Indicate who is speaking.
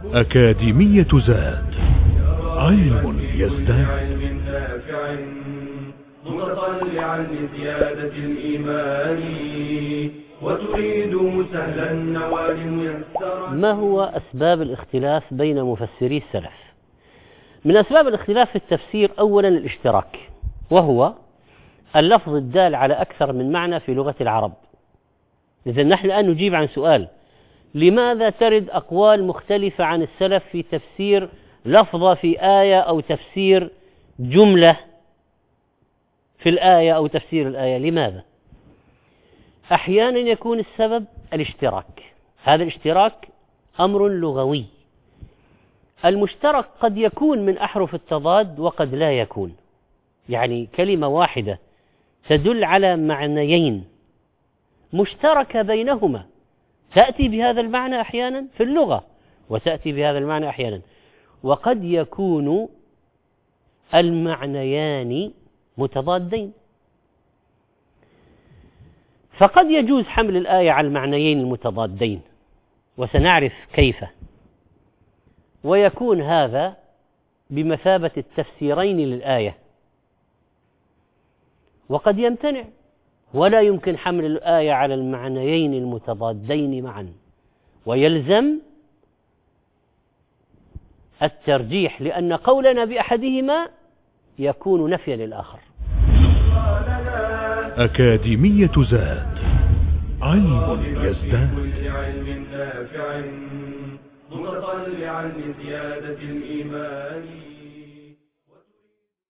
Speaker 1: أكاديمية زاد، علم يزداد.
Speaker 2: متطلعا لزيادة الإيمان وتريد سهلا النوال ميسرا.
Speaker 3: ما هو أسباب الاختلاف بين مفسري السلف؟ من أسباب الاختلاف في التفسير أولا الاشتراك، وهو اللفظ الدال على أكثر من معنى في لغة العرب. إذن نحن الآن نجيب عن سؤال: لماذا ترد أقوال مختلفة عن السلف في تفسير لفظة في آية أو تفسير جملة في الآية أو تفسير الآية؟ لماذا؟ أحيانا يكون السبب الاشتراك، هذا الاشتراك أمر لغوي. المشترك قد يكون من أحرف التضاد وقد لا يكون، يعني كلمة واحدة تدل على معنيين مشتركة بينهما، تأتي بهذا المعنى أحيانا في اللغة وتأتي بهذا المعنى أحيانا، وقد يكون المعنيان متضادين. فقد يجوز حمل الآية على المعنيين المتضادين، وسنعرف كيف، ويكون هذا بمثابة التفسيرين للآية. وقد يمتنع، ولا يمكن حمل الآية على المعنيين المتضادين معا، ويلزم الترجيح، لأن قولنا بأحدهما يكون نفيا للآخر.
Speaker 1: أكاديمية زاد، علم يزداد.
Speaker 2: متطلعا لزيادة الإيمان.